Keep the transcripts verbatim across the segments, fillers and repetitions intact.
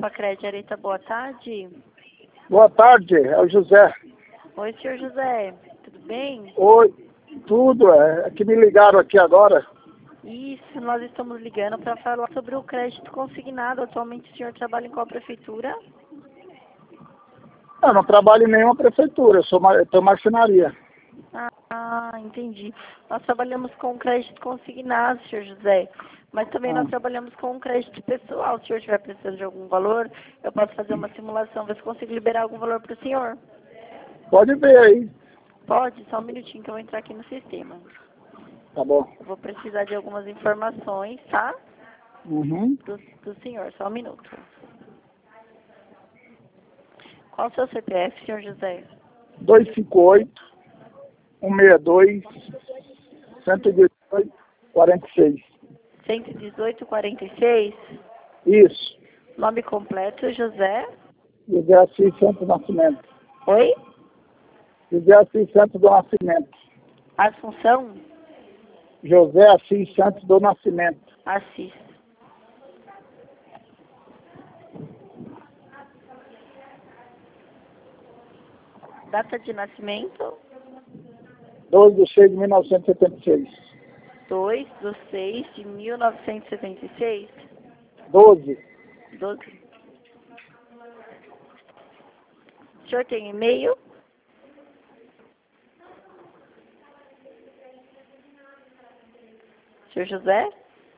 Pacred Areta, boa tarde. Boa tarde, é o José. Oi, senhor José, tudo bem? Oi, tudo, é, é que me ligaram aqui agora. Isso, nós estamos ligando para falar sobre o crédito consignado. Atualmente o senhor trabalha em qual prefeitura? Eu não trabalho em nenhuma prefeitura, eu sou ma- eu tenho marcenaria. Ah, entendi. Nós trabalhamos com crédito consignado, senhor José, mas também Ah, nós trabalhamos com crédito pessoal. Se o senhor estiver precisando de algum valor, eu posso fazer uma simulação, ver se consigo liberar algum valor para o senhor. pode ver aí, Pode? Só um minutinho que eu vou entrar aqui no sistema. tá bom. Eu vou precisar de algumas informações, tá? Uhum. Do, do senhor, só um minuto. Qual o seu C P F, senhor José? dois cinco oito, um seis dois, um um oito, quarenta e seis. cento e dezoito, quarenta e seis. Isso, Nome completo, José. José Assis Santos do Nascimento. Oi? José Assis Santos do Nascimento. Assunção? José Assis Santos do Nascimento. Assis. Data de nascimento? doze de seis de mil novecentos e setenta e seis. dois de seis de mil novecentos e setenta e seis. doze. doze. O senhor tem e-mail? Senhor José?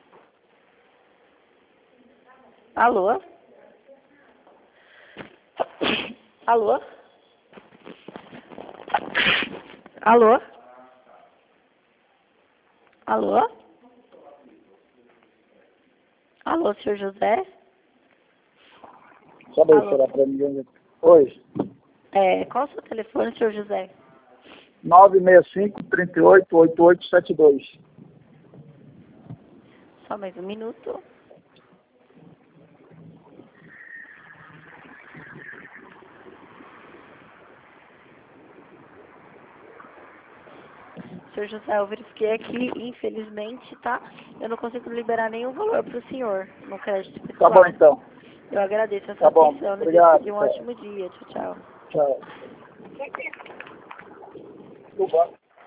Alô? Alô? Alô? Alô? Alô, senhor José? Só daí, Alô? será para ninguém. Oi. É, qual o seu telefone, senhor José? nove seis cinco, três oito, oito oito sete dois. Só mais um minuto. Senhor José, eu verifiquei aqui, infelizmente, tá? Eu não consigo liberar nenhum valor para o senhor no crédito pessoal. Tá bom, então. Eu agradeço a sua Tá bom. atenção. Obrigado. Desejo um Tchau. ótimo dia. Tchau, tchau. Tchau. Tudo bom.